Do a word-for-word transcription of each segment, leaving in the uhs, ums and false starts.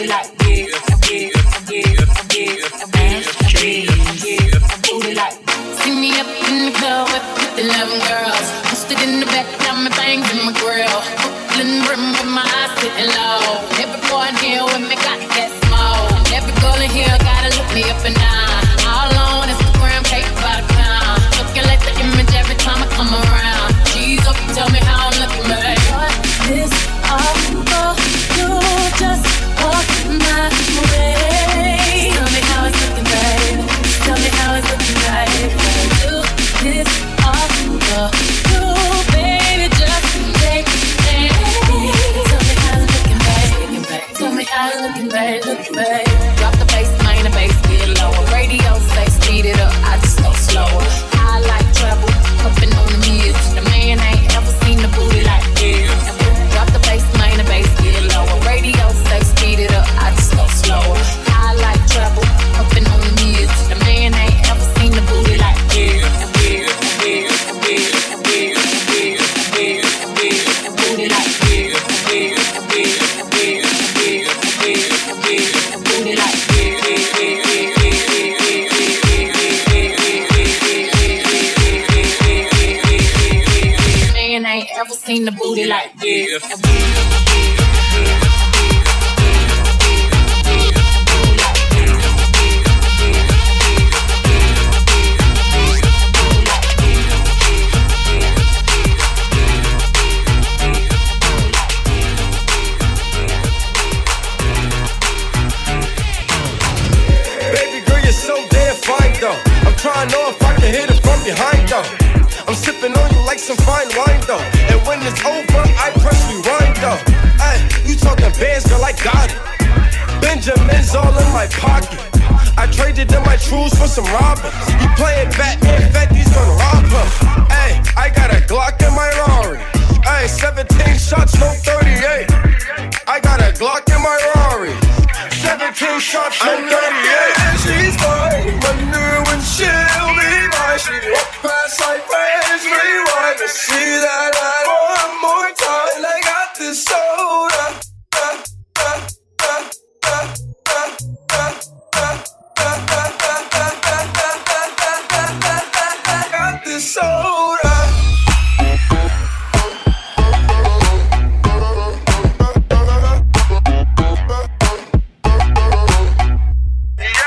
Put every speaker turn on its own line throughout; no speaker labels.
booty like this, this, this, this, this, booty like. See me up in the club with eleven girls, posted in the back, got my things in my grill. Brooklyn brim with my eyes sitting low. Every boy in here with me got that smoke. Every girl in here gotta look me up and down. All on Instagram, cake by the pound. Looking like the image every time I come around. Cheese up, tell me how I'm looking, babe. What is all for you? Just walk my way. Tell me how it's looking, babe. Tell me how it's looking, babe. Do this all for you, baby. Just take it. Tell me how it's looking, babe. Tell me how it's looking, babe. Looking, babe. Drop the bass, main the bass, get lower. Radio say speed it up, I just go slower. I like trouble, puffin' on the mirrors. The man ain't ever seen the booty like this. Drop the bass, main the bass, get lower. Radio say speed it up, I just go slower. I like trouble, puffin' on the mirrors. The man ain't ever seen the booty like this. Booty like this. Booty like man ain't ever seen the booty like this.
I'm trying to know if I can hit it from behind though. I'm sipping on you like some fine wine though. And when it's over, I press rewind though. Ay, you talking bands, girl, I got it. Benjamin's all in my pocket. I traded in my trues for some robbers. You playing Batman, Fetty's gonna rob him. Ay, I got a Glock in my Rari. Ay, seventeen shots, no thirty-eight. I got a Glock in my Rari. seventeen shots, no thirty-eight. She's mine, wonder when she'll be mine. She walk past like friends, rewind to see that light one more time. And I got this soda. Got this soda. Yeah.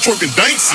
twerking dicey.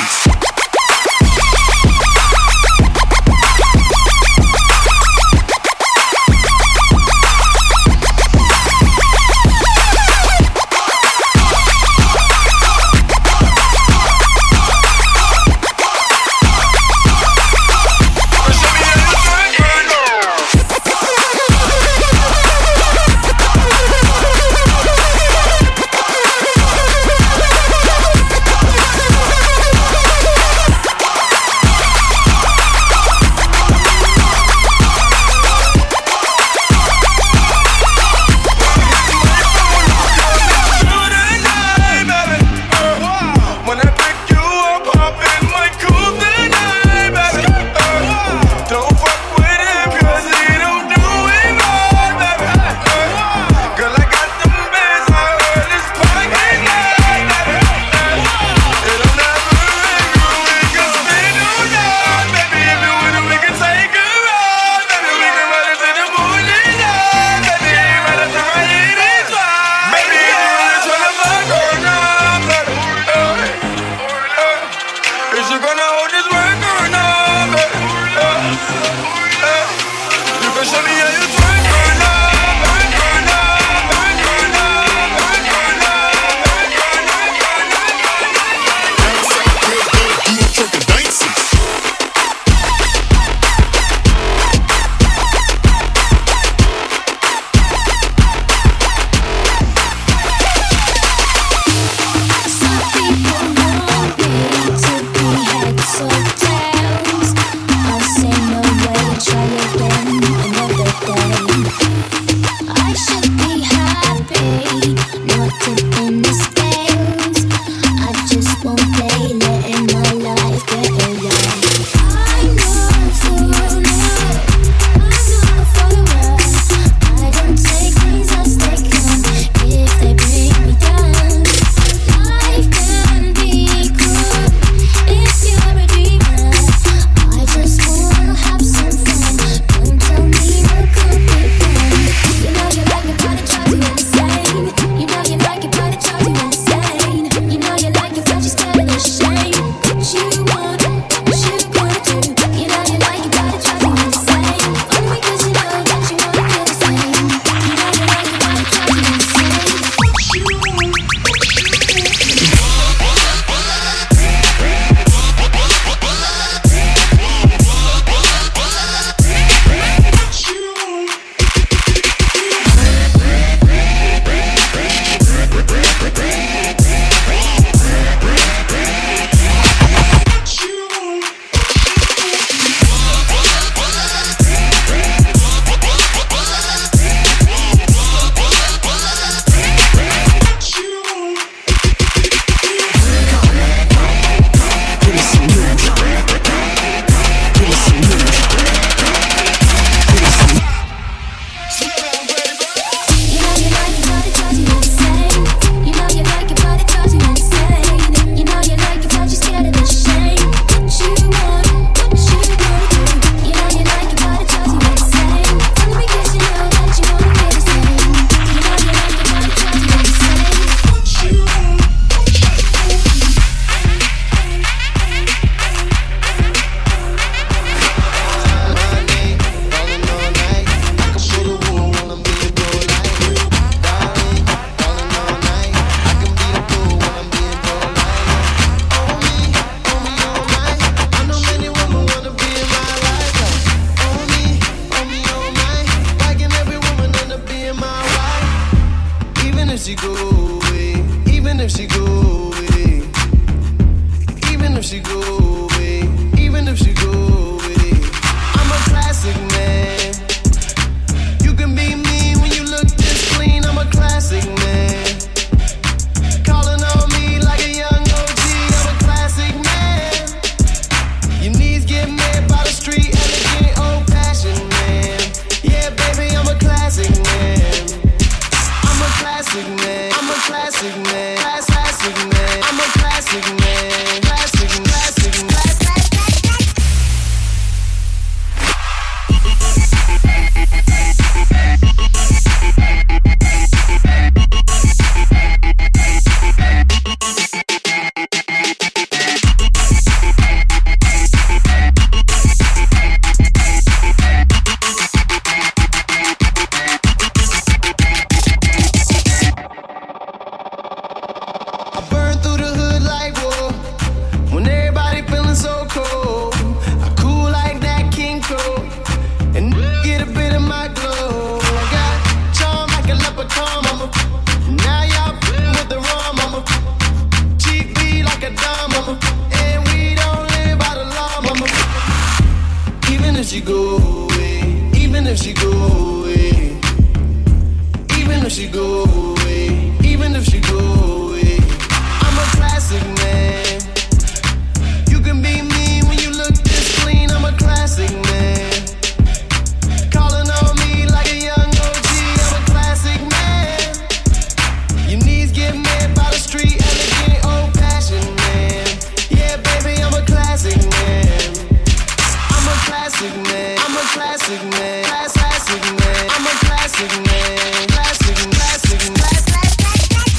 go away, even if she go away, even if she go away, even if she go away, I'm a classic man. You can be mean when you look this clean. I'm a classic man. Calling on me like a young O G. I'm a classic man. Your knees get mad by the street, elegant, old fashioned man. Yeah, baby, I'm a classic man. I'm a classic man. I'm a classic man. Class, classic man. I'm a classic man. Classic, classic, class, class, class, class.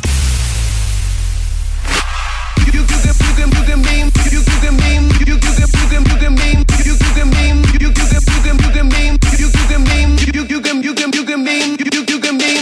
You, you can, you can, you can beam. You, you can beam. You, you can, you can, you can beam. You, you can beam. You, you can, you can, you can beam. You, you can beam. You, you can, you can, you can beam. You, you, you can beam.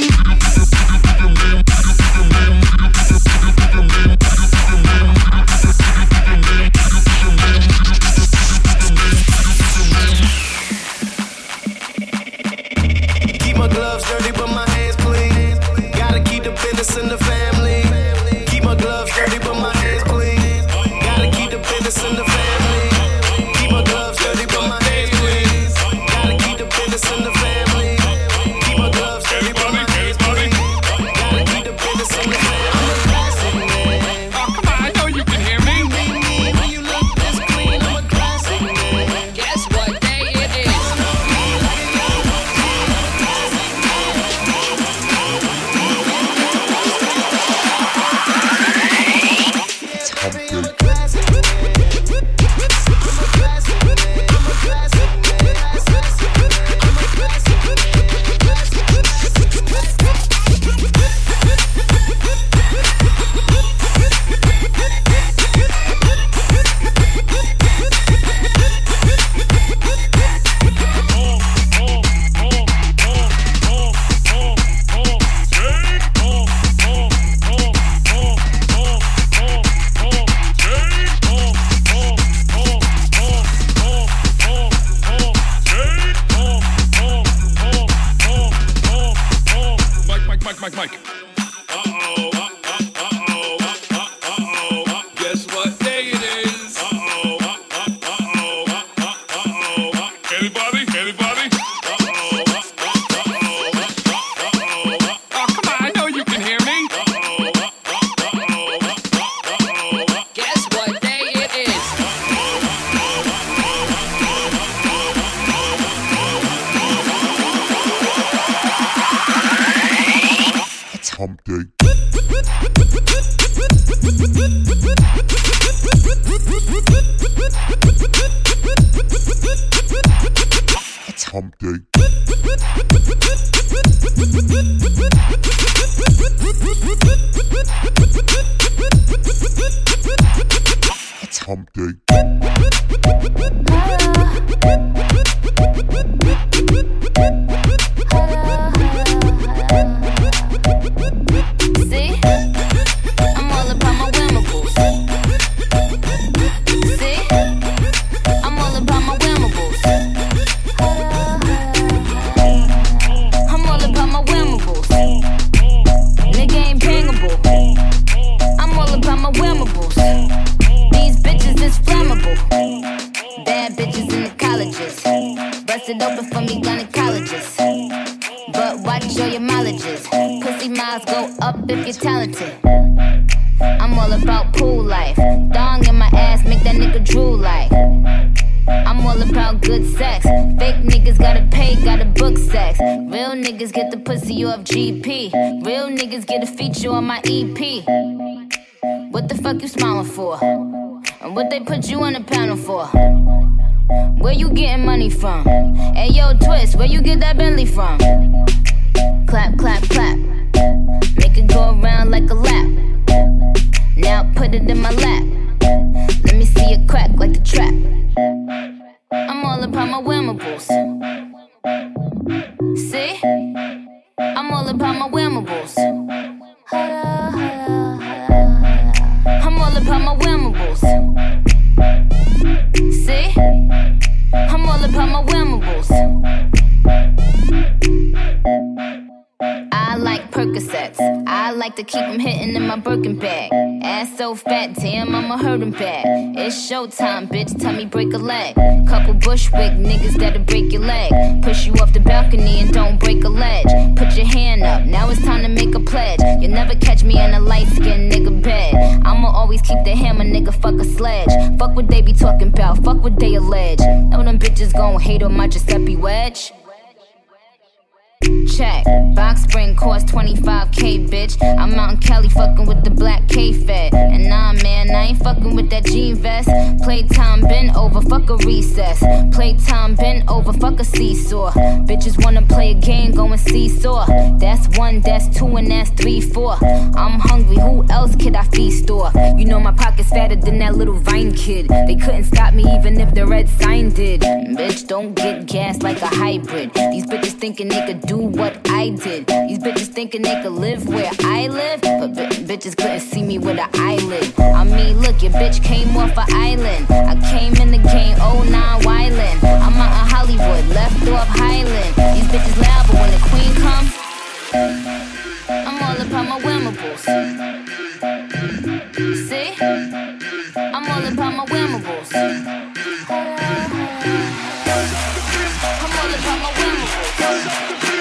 Keep my gloves dirty, but my hands clean. Gotta keep the business in the family. Keep my gloves dirty, but my hands clean. Gotta keep the business in the family. Keep my gloves dirty, but my hands clean. Gotta keep the business in the family. Keep my gloves dirty, but my hands clean. Gotta keep the business in the family. I'm a classic man.
Oh, come on, I know you can hear me.
When you look this clean, I'm a classic man.
Guess what day it is?
I'm a classic man. I'm a classic man. I'm a classic man. I'm a classic man.
Mike, Mike, Mike, Mike, Mike. Uh-oh, uh-oh, uh-oh, uh-oh, uh-oh. Guess what day it is? Uh-oh, uh-oh, uh-oh, uh-oh. Anybody? Anybody? Uh-oh, uh-oh, uh-oh, uh-oh. Oh, come on, I know you can hear me. Uh-oh, uh-oh, uh-oh.
Guess what day it is?
Hump day. It's hump day. It's hump day.
See? I'm all about my whammables. See? I'm all about my whammables. I'm all about my whammables. Nigga ain't bangable. I'm all about my whammables. These bitches is flammable. Bad bitches in the colleges. Busted open for me gynecologists. But watch all your mileages. Pussy miles go up if you're talented. I'm all about pool life. Dong in my ass, make that nigga drool like. I'm all about good sex. Fake niggas gotta pay, gotta book sex. Real niggas get the pussy off G P. Real niggas get a feature on my E P. What the fuck you smiling for? And what they put you on the panel for? Where you getting money from? Hey yo, Twist, where you get that Bentley from? Clap, clap, clap. Make it go around like a lap. Now put it in my lap. Let me see it crack like a trap. I'm all about my whammables. See? I'm all about my whammables. I'm all about my whammables. See? I'm all about my whammables. I like Percocets. I like to keep them hitting in my Birkin bag.
Ass so fat, damn, I'ma hurt him bad. It's showtime, bitch, tell me break a leg. Couple Bushwick niggas that'll break your leg. Push you off the balcony and don't break a ledge. Put your hand up, now it's time to make a pledge. You'll never catch me in a light-skinned nigga bed. I'ma always keep the hammer, nigga, fuck a sledge. Fuck what they be talking about, fuck what they allege. Know them bitches gon' hate on my Giuseppe wedge. Check, box spring cost twenty-five K, bitch. I'm out in Cali fucking with the black K-Fed. And nah, man, I ain't fucking with that jean vest. Playtime been over, fuck a recess. Playtime been over, fuck a seesaw. Bitches wanna play a game, go and seesaw. That's one, that's two, and that's three, four. I'm hungry, who else could I feast on? You know my pocket's fatter than that little Vine kid. They couldn't stop me even if the red sign did. Bitch, don't get gas like a hybrid. These bitches thinking they could do what I did. These bitches thinking they could live where I live, but b- bitches couldn't see me with an eyelid. I mean, look, your bitch came off an island. I came in the game, oh nine wildin'. I'm out in Hollywood, left off Highland. These bitches loud, but when the queen comes, I'm all about my whammables. See? I'm all about my whammables. I'm all about my whammables.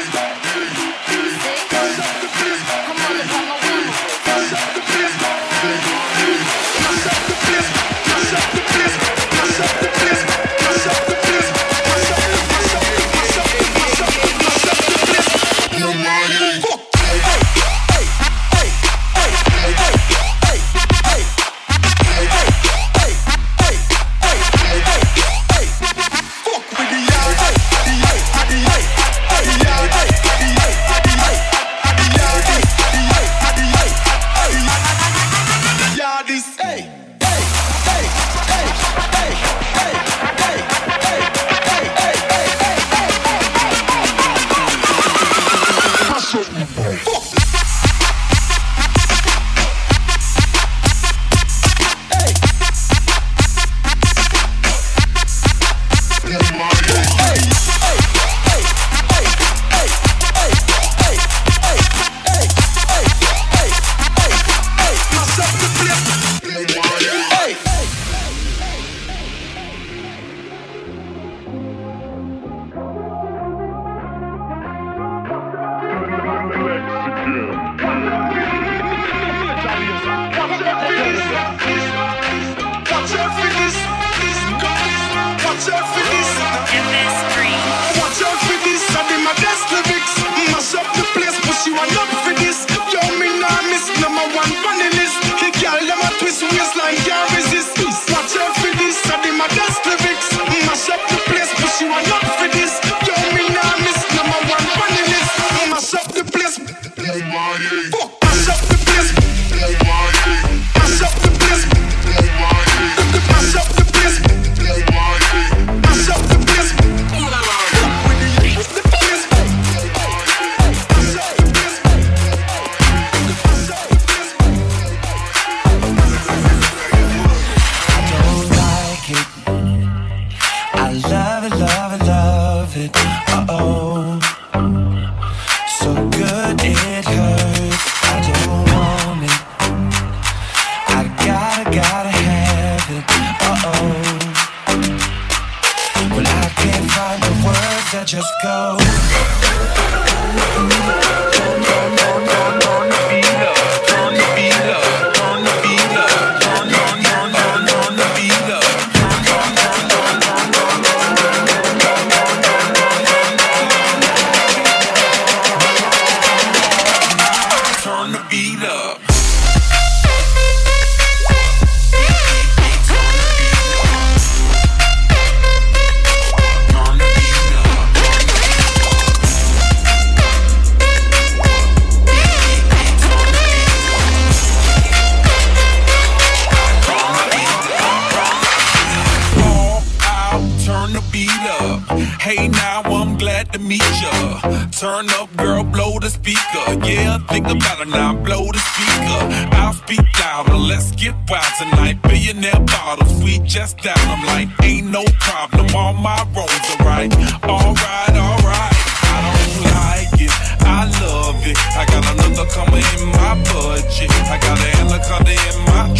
Turn up, girl, blow the speaker. Yeah, think about it now, blow the speaker. I'll speak louder, let's get wild tonight. Billionaire bottles, we just down. I'm like, ain't no problem, all my roads are right. Alright, alright, I don't like it, I love it. I got another coming in my budget. I got an anaconda in my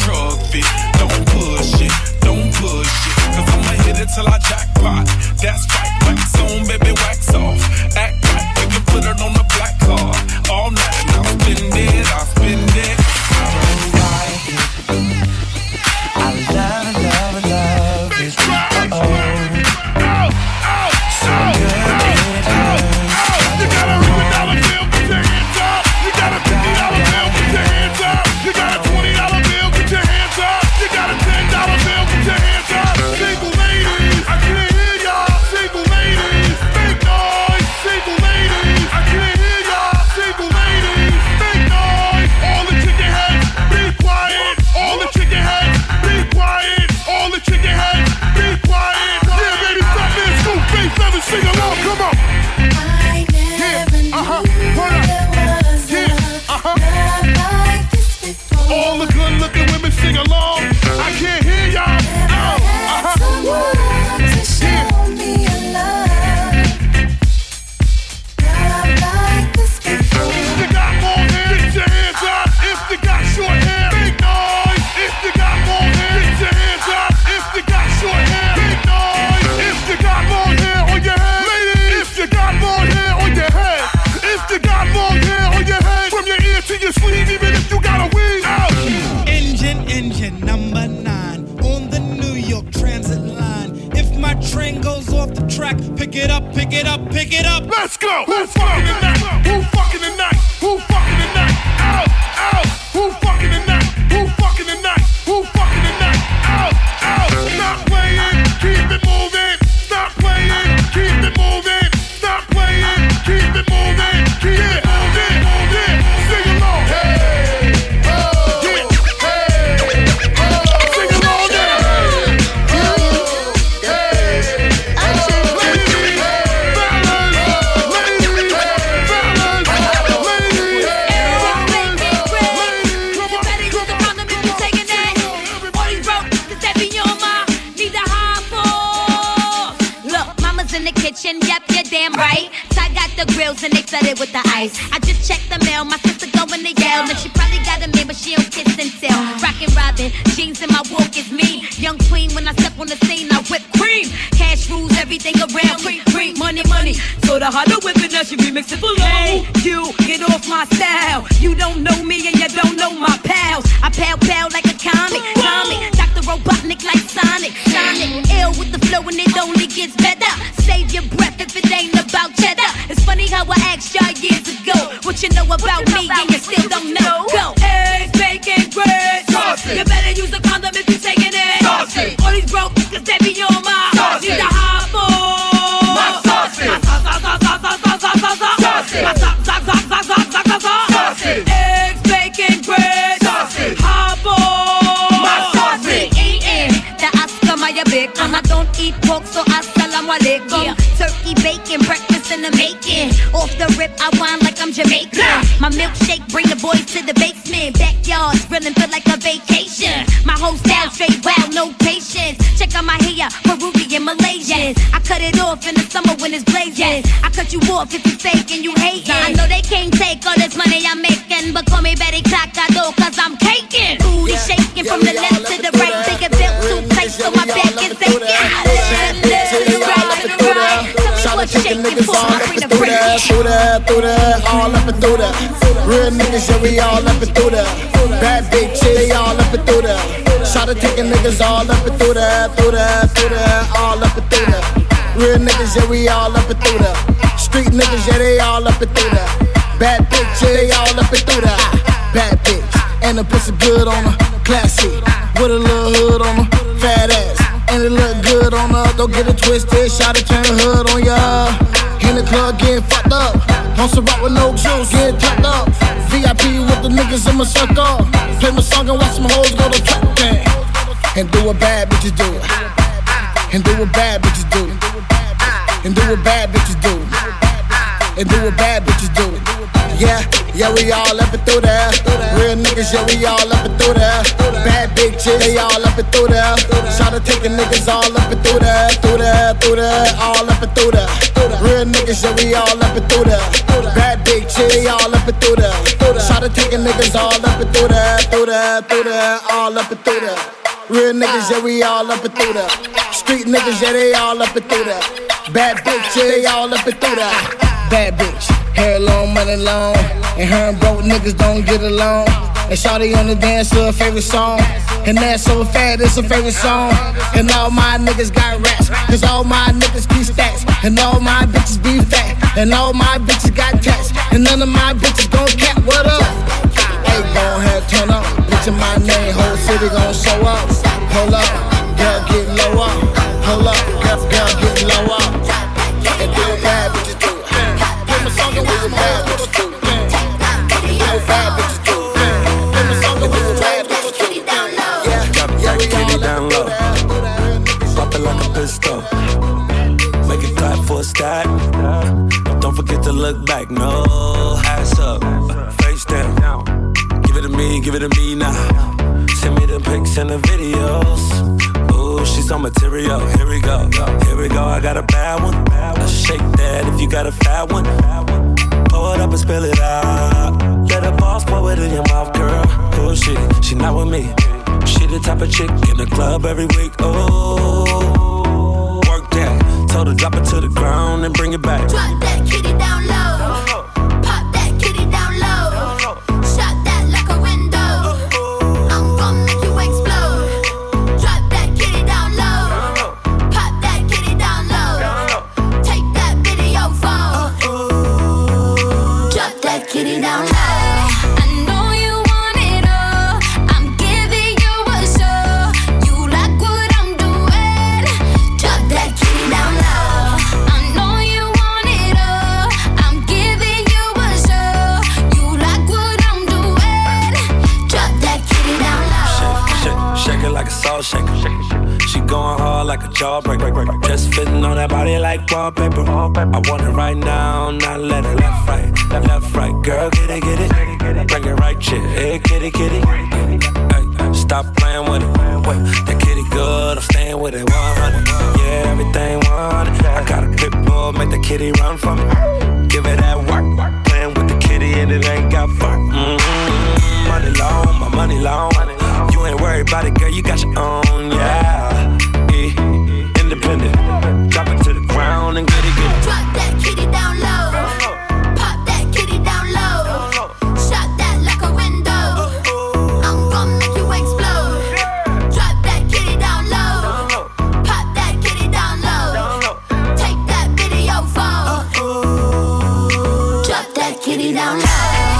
it up, pick it up.
Let's go. Who's fucking tonight? Who fucking tonight? Who fucking tonight? Out, out. Who fucking tonight? Who fucking tonight? Who fucking tonight? Out, out. Stop playing. Keep it moving. Stop playing. Keep it moving. Stop playing. Keep it moving. Keep it moving. Moving. Sing along. Hey, oh, yeah. Hey, oh. Sing along now.
Yep, you're damn right. So I got the grills and they flooded with the ice. I just checked the mail, my sister going to yell. And she probably got a man, but she don't kiss and tell. Rockin' Robin, jeans in my walk is me. Young queen, when I step on the scene, I whip cream. Cash rules everything around. Cream, cream, money, money. So the harder whipping, now she remix it below. Hey, you, get off my style. You don't know me and you don't know my pals. I pow pow like a comic, comic. Doctor Robotnik like Sonic, Sonic. Ill with the flow and it only gets better. Save your breath if it ain't about cheddar. It's funny how I asked y'all years ago what you know about me and you still don't know. Go. Eggs, bacon, bread. Sausage. You better use a condom if you taking it. Sausage. All these broke niggas that be on my sausage. Need a hot boy. My sausage. My sausage. My sausage. Sausage. Eggs, bacon, bread. Sausage. Hot boy. My sausage. Eating the Oscar Mayer bacon. I don't eat pork, so assalamu alaikum. Yeah. Turkey bacon, breakfast in the making. Off the rip, I whine like I'm Jamaican. Yeah. My milkshake bring the boys to the basement. Backyards, grilling feel like a vacation. My whole style straight wild, no patience. Check out my hair, Peruvian, Malaysian. I cut it off in the summer when it's blazing. I cut you off if you fake and you hating. I know they can't take all this money I'm making, but call me Betty Clockado, cause I'm caking. Booty yeah. shaking yeah, from the left to the right. Think it felt too tight, so my back is aching. Left, left, to the right, to the right. Tell me what shaking for, I'm free to break it.
Through there, through there, all up and through there. Real niggas, yeah, we all up and through there. Bad big chicks, they all up and through there. Shot at taking niggas all up and through there, through there, through there, all up and through there. Real niggas, yeah, we all up and through there. Street niggas, yeah, they all up and through there. Bad bitch, yeah, they all up and through there. Bad bitch, and the pussy good on her, classy, with a little hood on her, fat ass, and it look good on her. Don't get it twisted, shot it, turn the hood on ya. In the club, getting fucked up. On some rock with no juice, getting tucked up. V I P with the niggas in my circle. Play my song and watch some hoes go to trap thing. And do what bad bitches do. And do what bad bitches do. And do what bad bitches do. And do what bad bitches do. Yeah, yeah, we all up and through there. Real niggas, yeah, we all up and through there. Bad big chicks, they all up and through there. Shot at taking niggas all up and through there. Through there, through there, all up and through there. Real niggas, yeah, we all up and through there. Bad big chicks, they all up and through there. Shot at taking niggas all up and through there. Through there, through there, all up and through there. Real niggas, yeah, we all up and through there. Street niggas, yeah, they all up and through there. Bad bitch, yeah, they all up and through there. Bad bitch, hair long, money long. And her and broke niggas don't get along. And shawty on the dance to her favorite song. And that's so fat, it's her favorite song. And all my niggas got rats, cause all my niggas keep stacks. And all my bitches be fat, and all my bitches got tats. And none of my bitches gon' cap, what up? Hey, gon' have turn up. Bitch in my name, whole city gon' show up. Hold up, girl get low up. Hold up, girl, girl get low up. And do what bad bitches do. Play my song and do what bad bitches do. Do what bad bitches do. Play my song and do what bad bitches do. Yeah, yeah, we all
down low. Pop it like a pistol. Make it clap for a stack. Don't forget to look back, no. Ass up, face down. Give it to me, give it to me now. Send me the pics and the videos. Ooh, she's on material. Here we go, here we go. I got a bad one. Let's shake that if you got a fat one. Pour it up and spill it out. Let her boss pour it in your mouth, girl. Oh shit, she not with me. She the type of chick in the club every week. Oh, work that. Told her drop it to the ground and bring it back.
Drop that kitty down low. Pop that kitty down low. Shot that like a window. I'm gon' make you explode. Drop that kitty down low. Pop that kitty down low. Take that video
like a jawbreaker. Just fitting on that body like wallpaper. I want it right now, not let it left, right, left, right. Girl, get it, get it, bring it right, shit. Hey, kitty, kitty. Hey, stop playing with it. That kitty good, I'm staying with it. one hundred, yeah, everything one hundred. I got a pit bull, make the kitty run for me. Give it that work, playing with the kitty and it ain't got fur. Mm-hmm. Money long, my money long. You ain't worried about it, girl, you got your own, yeah. E, independent, drop it to the ground and get it, get it.
Drop that kitty down low, pop that kitty down low, shot that like a window, I'm gon' make you explode. Drop that kitty down low, pop that kitty down low, take that video phone, drop that kitty down low.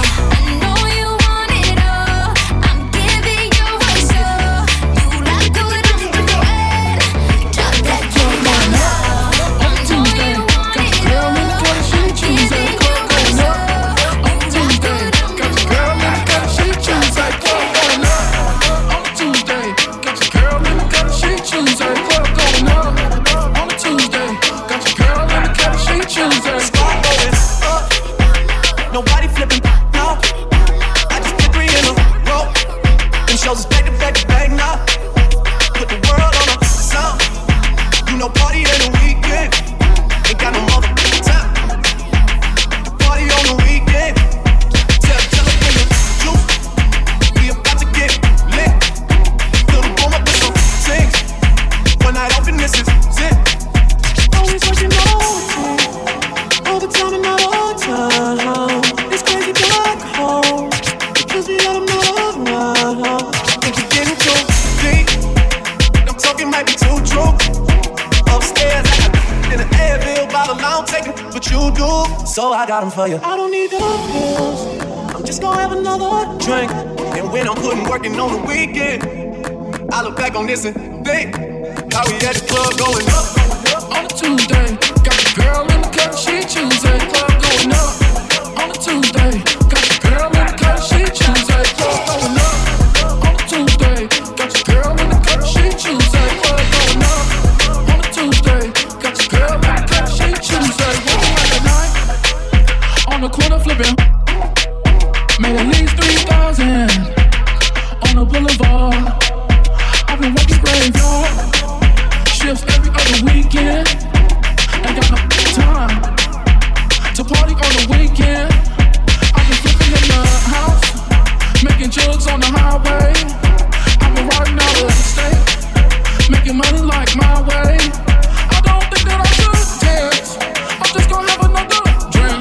So I got them for you. I don't need the pills. I'm just gonna have another drink. And when I'm putting working on the weekend, I look back on this and think how we at the club going up.
On a Tuesday, got the girl in the cut, she Tuesday, club going up. On a Tuesday, got the girl in the cut, she Tuesday, club going up. On a Tuesday, got the girl in the cut, she Tuesday, club going up. On a Tuesday, got the girl in the cut, she Tuesday, walking like a night. On the corner flipping, made at least three thousand on the boulevard. I've been working graveyard shifts every other weekend. Ain't got no time to party on the weekend. I've been flipping in the house, making jugs on the highway. I've been riding out of the state, making money like my way. I don't think that I should dance. I'm just gonna have another drink.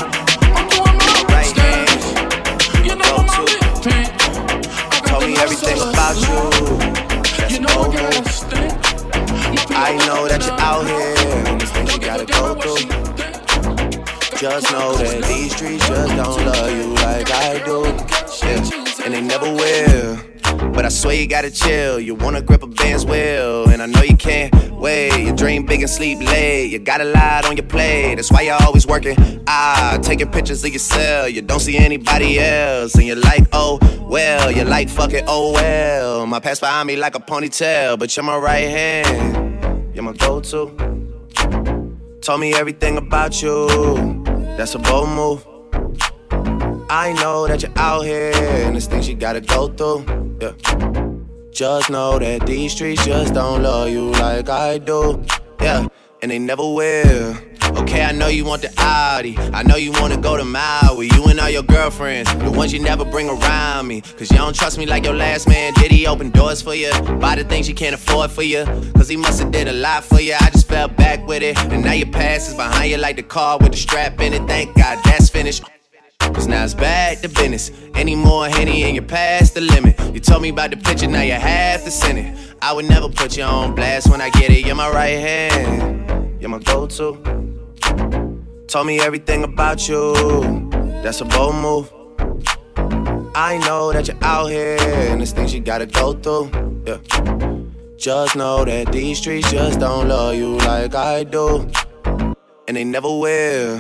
Everything about you, you know I gotta stink. I know that you're out here, and these things you gotta go through. Just know that these streets just don't love you like I do, yeah. And they never will. But I swear you gotta chill. You wanna grip a Benz wheel, and I know you can't wait. You dream big and sleep late. You got a lot on your plate. That's why you're always working. Ah, taking pictures of yourself. You don't see anybody else, and you're like, oh well. You're like, fuck it, oh well. My past behind me like a ponytail, but you're my right hand. You're my go-to. Told me everything about you. That's a bold move. I know that you're out here, and there's things you gotta go through, yeah. Just know that these streets just don't love you like I do, yeah. And they never will. Okay, I know you want the Audi, I know you wanna go to Maui. You and all your girlfriends, the ones you never bring around me. Cause you don't trust me like your last man. Did he open doors for you? Buy the things you can't afford for you? Cause he must've did a lot for you. I just fell back with it, and now your past is behind you like the car with the strap in it. Thank God that's finished. Cause now it's back to business. Any more Henny and you're past the limit. You told me about the picture, now you have to send it. I would never put you on blast when I get it. You're my right hand, you're my go-to. Told me everything about you. That's a bold move. I know that you're out here, and there's things you gotta go through, yeah. Just know that these streets just don't love you like I do, and they never will.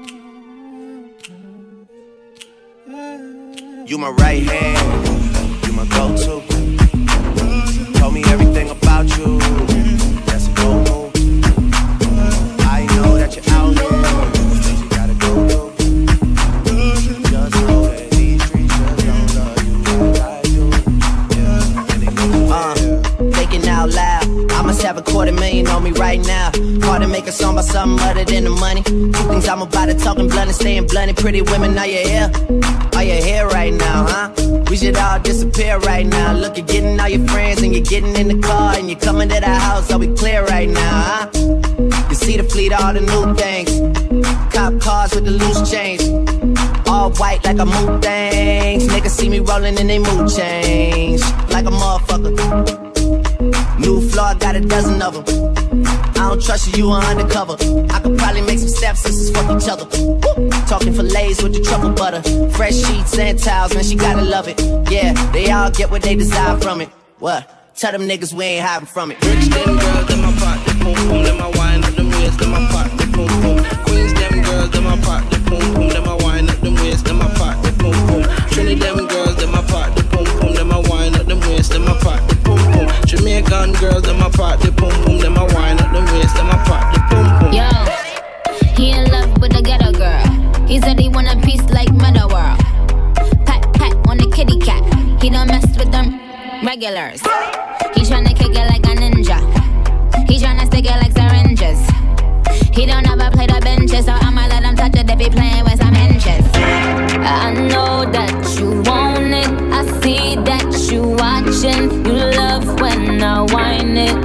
You my right hand, you my go-to. Told me everything about you. That's a go move. I know that you're out here. Things you gotta go through. Just know that these streets just don't love you like I do. Yeah, and they know
uh, thinking out loud. I must have a quarter million on me right now. Hard to make a song about something other than the money. Two things I'm about to talking blunt and staying blunt. Pretty women, are you here? Are you here right now, huh? We should all disappear right now. Look, you're getting all your friends and you're getting in the car and you're coming to the house. Are we clear right now, huh? You see the fleet, all the new things. Cop cars with the loose change. All white like a mood things. Niggas see me rolling and they mood change. Like a motherfucker. New floor, got a dozen of them. I don't trust you, you are undercover. I could probably make some stepsisters fuck each other. Woo! Talking fillets with the truffle butter. Fresh sheets and towels, man, she gotta love it. Yeah, they all get what they desire from it. What? Tell them niggas we ain't hiding from it.
Rich them girls, them my pot, they boom boom. Them my wine up them waist, them my pot, they boom boom. Queens them girls, them my pot, they boom boom. Them my wine up them waist, them my pot, they boom boom. Trinity them girls, them my pot, they boom boom. Them my wine up them waist, them my pot, they boom boom. Jamaican girls, them my pot, they boom boom. Them my wine up them waist, them my pot, they boom boom.
Yo, he in love with a ghetto girl. He said he want a piece like Meta World. Pat pat on the kitty cat. He don't mess with them regulars. He tryna kick it like a ninja. He tryna stick it like syringes. He don't ever play the benches, so I'ma let him touch it if he playing with some inches. I know that you want it. I see that you watching. You love when I whine it.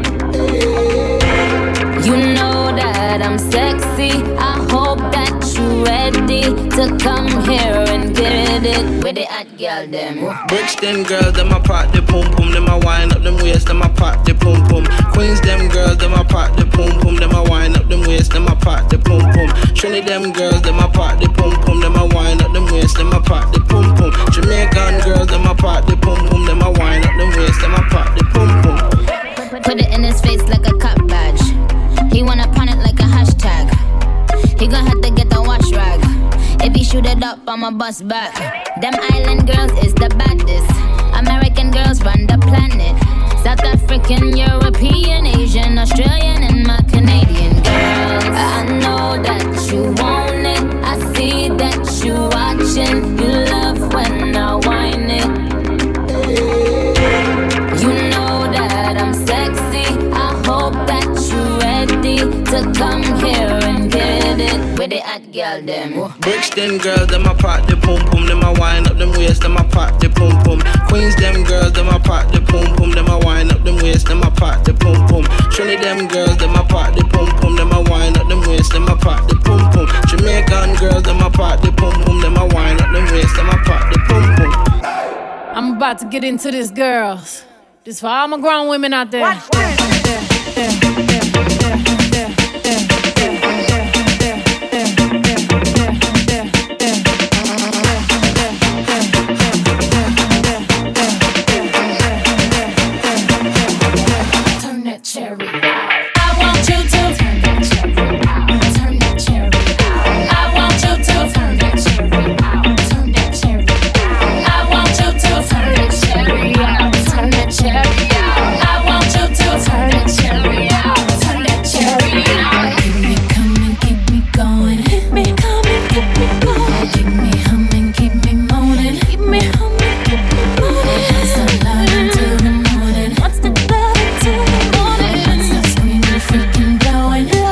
You know that I'm sexy. I hope that you ready to come here and get it with the hot girl them.
Rich them girls, them my pot, they boom boom. Them my wine up them waist, them my pot, they boom boom. Queens them girls, them my pot, they boom boom. Them my wine up them waist, them my pot, they boom boom. Trinity them girls, them my pot, they boom boom. Them my wine up them waist, them my pot, they boom boom. Jamaican girls, them my pot, they boom boom. Them my wine up them waist, them my pot, they boom boom.
Put it in his face like a cop badge. He wanna pun it like a hashtag. He gon' have to get the wash rag. If he shoot it up, I'ma bust back. Them island girls is the baddest. American girls run the planet. South African, European, Asian, Australian, and my Canadian girls. I know that you want it. I see that you watching. You love when I whine it. You know that I'm sexy. I hope that you ready to come here and get it with the hot girl them.
Rich them girls, them my pot, they boom boom. Them my wine up them waist, them my pot, they boom boom. Queens them girls, them my pot, they boom boom. Them my wine up them waist, them my pot, they boom boom. Trinity them girls, them my pot, they boom boom. Them my wine up them waist, them my pot, they boom boom. Jamaican girls, them my pot, they boom boom. Them my wine up them waist, them my pot, they boom boom.
I'm about to get into this, girls. This for all my grown women out there. Watch this.
Freaking blowing.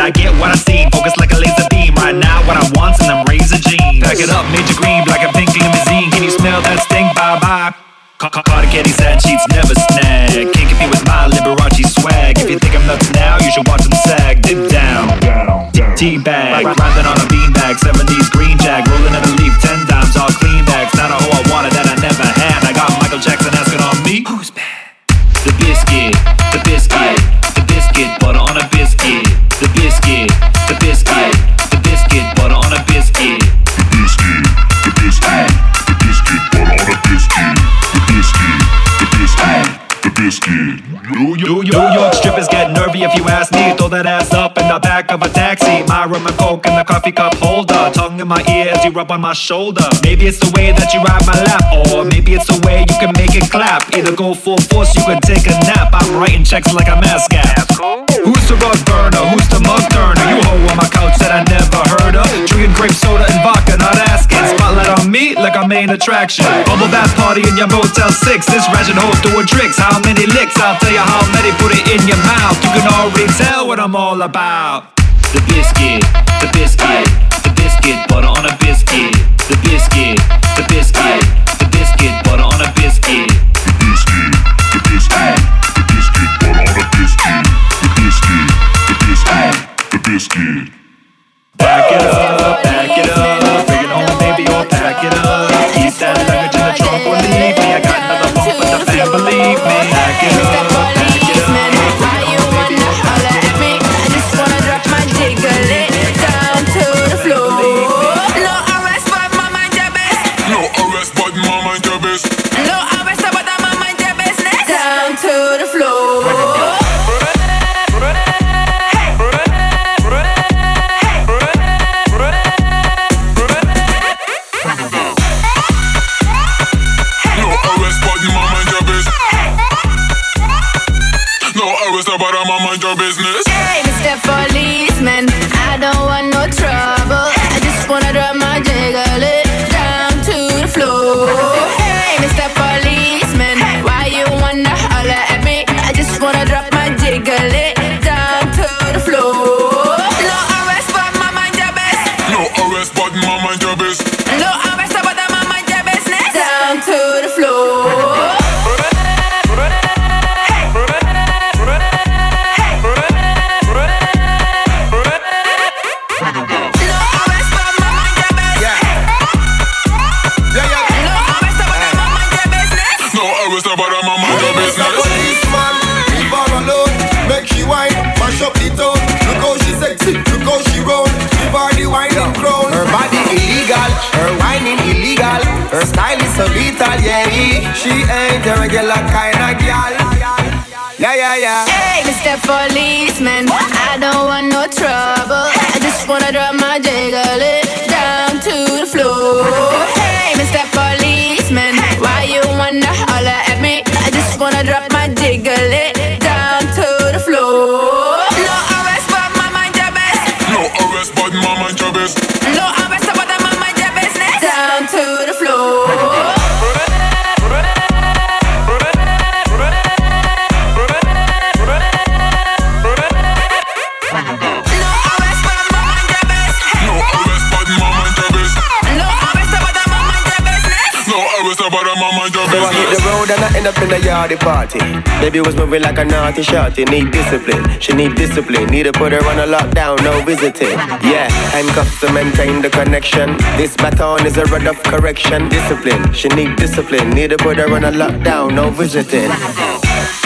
I get what I see, focus like a laser beam. Right now, what I want's in them razor jeans. Pack it up, major green, black and pink limousine. Can you smell that stink? Bye bye. Carter Caddy sad sheets never snag. Can't compete with my Liberace swag. If you think I'm nuts now, you should watch them sag. Dip down, T-bag, grinding on a beanbag. seventies green jack, rolling in a leaf. Ten dimes, all clean bags. Not a hoe I wanted that I never had. I got Michael Jackson asking on me. Who's bad? The biscuit, the biscuit, the biscuit, butter on a biscuit. The biscuit, the biscuit, the biscuit, butter on a biscuit.
The biscuit, the biscuit, the biscuit, butter on a biscuit. The biscuit, the biscuit, the biscuit.
New York, New York strippers get nervy if you ask me. Throw that ass up in the back of a taxi. My rum and coke in the coffee cup holder. Tongue in my ear as you rub on my shoulder. Maybe it's the way that you ride my lap, or maybe it's the way you can make it clap. Either go full force, you can take a nap. I'm writing checks like I'm ASCAP. Who's the rug burner? Who's the mug turner? You hoe on my couch that I never heard of. Drinking grape soda and vodka, not asking. Spotlight on me like I'm main attraction. Bubble bath party in your Motel six. This ratchet hoe doing tricks. How many licks? I'll tell you how many. Put it in your mouth. You can already tell what I'm all about. The biscuit, the biscuit, the biscuit, butter on a biscuit. The biscuit, the biscuit, the biscuit, butter on a biscuit.
The biscuit, the biscuit, the biscuit, butter on a biscuit. The biscuit, the biscuit, the biscuit.
Back it up, back it up. Bring it home, baby, or pack it up. Keep that luggage in the trunk or leave me. I got another bump with the fan, believe me. Back it up, back it up.
Why you wanna holler at me? I just wanna drop my jiggle it down to the floor. No arrest, but my mind your best.
No arrest, but my mind your best.
No arrest, but my mind your business. Down to the floor.
But I'm mind your business.
Hey, Mister Policeman, I don't want no trouble. I just wanna drop my jiggle it down to the floor. Hey, Mister Policeman, why you wanna holler at me? I just wanna drop my jiggle it down to the floor. No arrest, but my mind your best.
No arrest, but my mind your best.
No arrest, but my mind your business. Down to the floor.
Up the town. Look how she sexy, look how she roll. Give her the winding crown. Her body illegal, her whining illegal. Her style is so lethal, yeah. She ain't a regular kind of gal. Yeah, yeah, yeah.
Hey, Mister Policeman, I don't want no trouble. I just wanna drop my jiggle it down to the floor. Hey, Mister Policeman, why you wanna holler at me? I just wanna drop my jiggle it down to the floor.
But my mind your best.
No arrest, but my mind your business. Down to the floor. No arrest, but my mind your best.
No arrest, but my mind your best.
No arrest, but my mind your business.
No arrest, but my mind your
So I hit the
business.
road and I end up in a yardy party. Baby was moving like a naughty shorty. Need discipline, she need discipline. Need to put her on a lockdown, no visiting. Yeah, handcuffs to maintain the connection. This baton is a rod of correction. Discipline, she need discipline. Need to put her on a lockdown, no visiting.